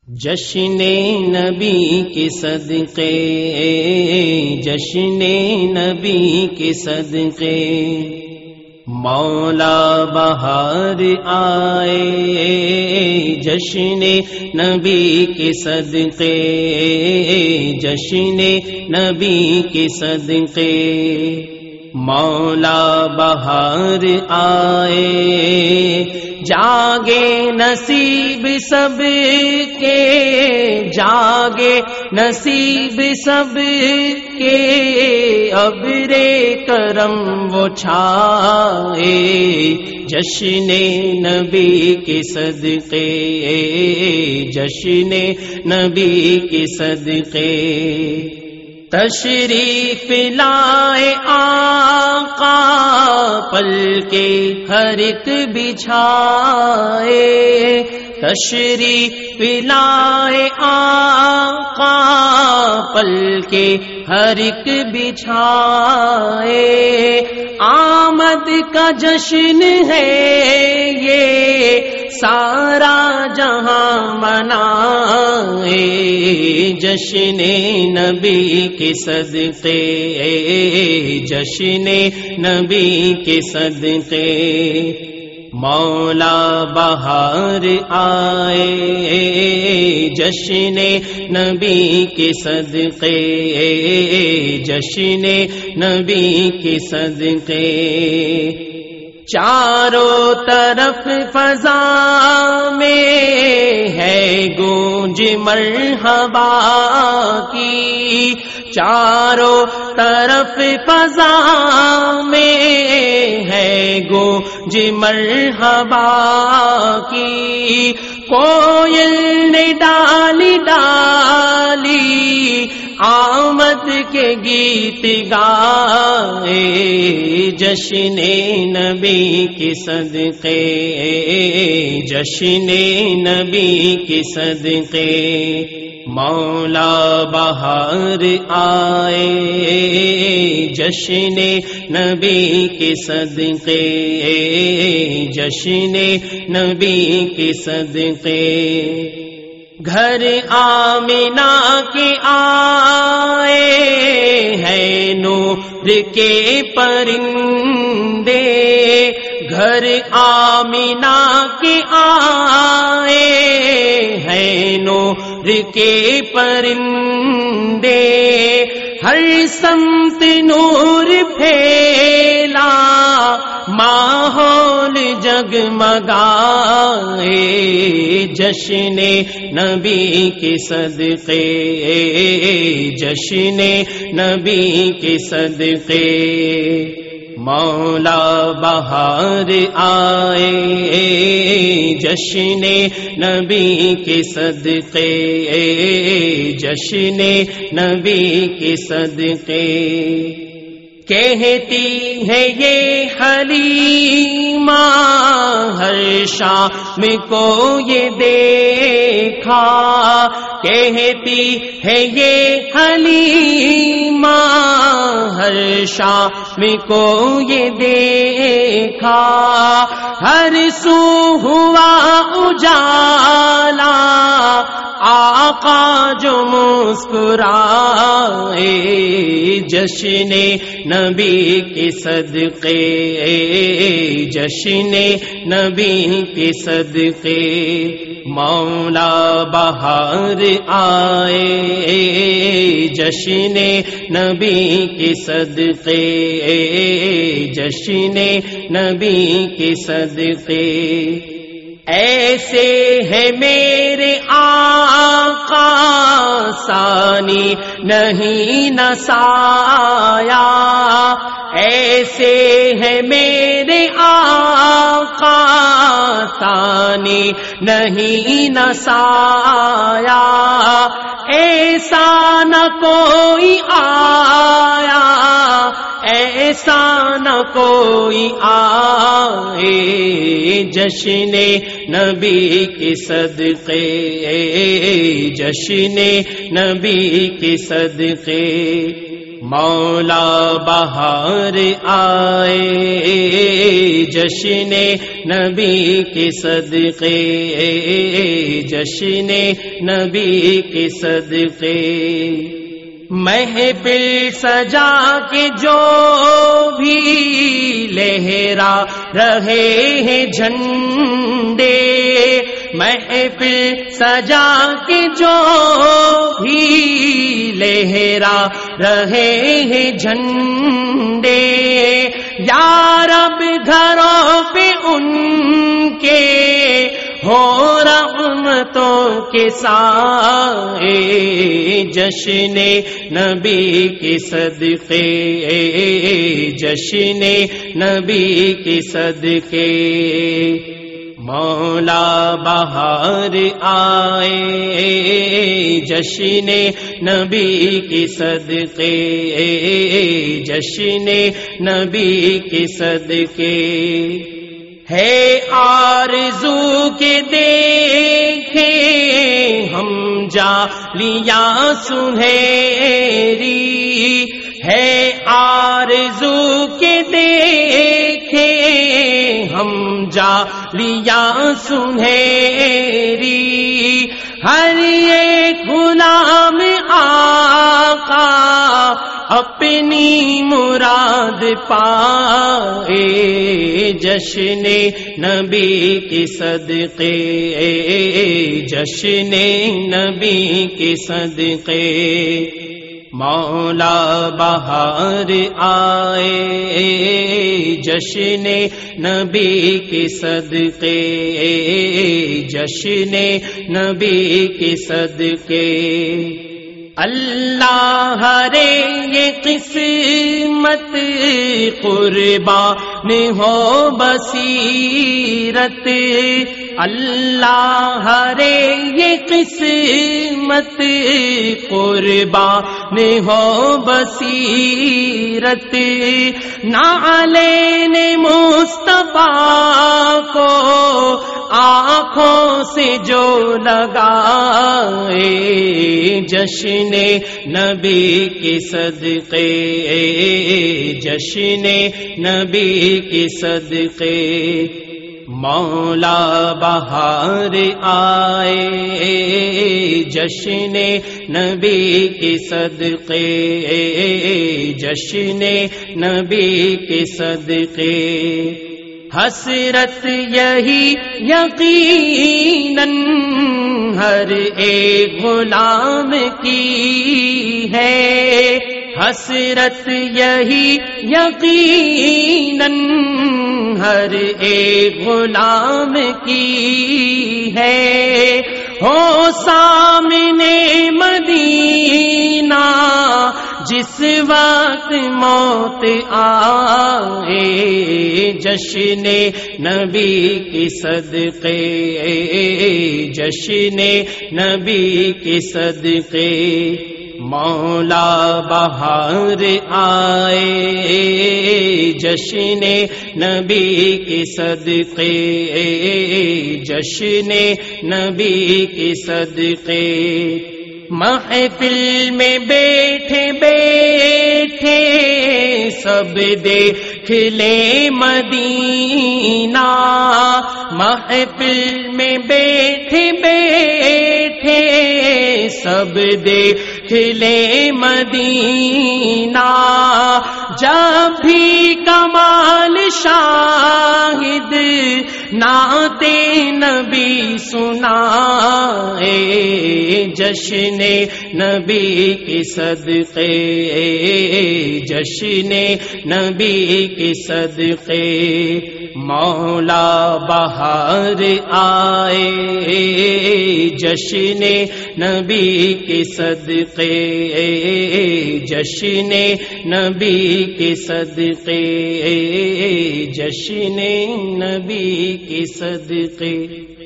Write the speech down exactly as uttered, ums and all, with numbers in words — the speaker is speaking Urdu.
جشن نبی کے صدقے، جشن نبی کے صدقے، مولا بہار آئے، جشن نبی کے صدقے، جشن نبی کے صدقے، مولا بہار آئے، جاگے نصیب سب کے، جاگے نصیب سب کے، ابر کرم وہ چھائے، جشن نبی کے صدقے، جشن نبی کے صدقے، تشریف لائے آقا پل کے ہر ایک بچھائے، تشریف لائے آقا پل کے ہر ایک بچھائے، آمد کا جشن ہے یہ سارا جہاں منائے، جشن نبی کے صدقے، جشن نبی کے صدقے، مولا بہار آئے، جشن نبی کے صدقے، جشن نبی کے صدقے، چاروں طرف فضا میں ہے گونج مرحبا کی، چاروں طرف فضا میں ہے گونج مرحبا کی، کوئل نے ڈالی ڈالی آمد کے گیت گائے، جشن نبی کے صدقے، جشن نبی کے صدقے، مولا بہار آئے، جشن نبی کے صدقے، جشن نبی کے صدقے، گھر آمنہ کے آئے ہیں نور کے پرندے، گھر آمنہ کے آئے ہیں نور کے پرندے، ہر سمت نور پھیلا ماحول جگمگائے، جشن نبی کے صدقے، جشن نبی کے صدقے، مولا بہار آئے، جشن نبی کے صدقے، جشن نبی کے صدقے، کہتی ہے یہ حلیمہ ہر شام کو یہ دیکھا، کہتی ہے یہ حلیمہ ہر شام کو یہ دیکھا، ہر سو ہوا اجالا آقا جو مسکرائے، جشن نبی کے صدقے، جشن نبی کے صدقے، مولا بہار آئے، جشن نبی کے صدقے، جشن نبی کے صدقے، ایسے ہے میرے آقا ثانی نہیں نسایا، ایسے ہے میرے آقا ثانی نہیں نسایا، ایسا نہ کوئی آیا، ایسا نہ کوئی آئے، جشن نبی کے صدقے، جشن نبی کے صدقے، مولا بہار آئے جشن نبی کے صدقے، جشن نبی کے صدقے، محفل سجا کے جو بھی لہرا رہے ہیں جھنڈے، محفل سجا کے جو بھی لہرا رہے ہیں جھنڈے، یا رب گھروں پہ ان کے ہو رحمتوں کے سائے، جشن نبی کے صدقے، جشن نبی کے صدقے، مولا بہار آئے جشن نبی کے صدقے، جشن نبی کے صدقے، ہے آرزو کے دیکھیں ہم جالیاں سنہری، ہے آرزو کے دیکھیں ہم جالیاں سنہری، ہر ایک غلام آقا اپنی مراد پائے، جشن نبی کے صدقے، جشن نبی کے صدقے، مولا بہار آئے جشن نبی کے صدقے، جشن نبی کے صدقے، اللہ رے یہ قسمت قربان ہو بصیرت، اللہ رے یہ قسمت قربان ہو بصیرت، نعلین مصطفیٰ کو آنکھوں سے جو لگائے، جشن نبی کے صدقے، جشن نبی کے صدقے، مولا بہار آئے جشن نبی کے صدقے، جشن نبی کے صدقے، حسرت یہی یقیناً ہر ایک غلام کی ہے، حسرت یہی یقیناً ہر ایک غلام کی ہے، ہو سامنے مدینہ جس وقت موت آئے، جشن نبی کے صدقے، جشن نبی کے صدقے، مولا بہار آئے جشن نبی کے صدقے، جشن نبی کے صدقے، محفل میں بیٹھے بیٹھے سب دیکھ لے مدینہ، محفل میں بیٹھے بیٹھے سب دیکھ لے مدینہ، جب بھی کمال شاہد نعت نبی سنائے، جشن نبی کے صدقے، جشن نبی کے صدقے، مولا بہار آئے جشن نبی کے صدقے، جشن نبی کے صدقے، جشن نبی کے صدقے۔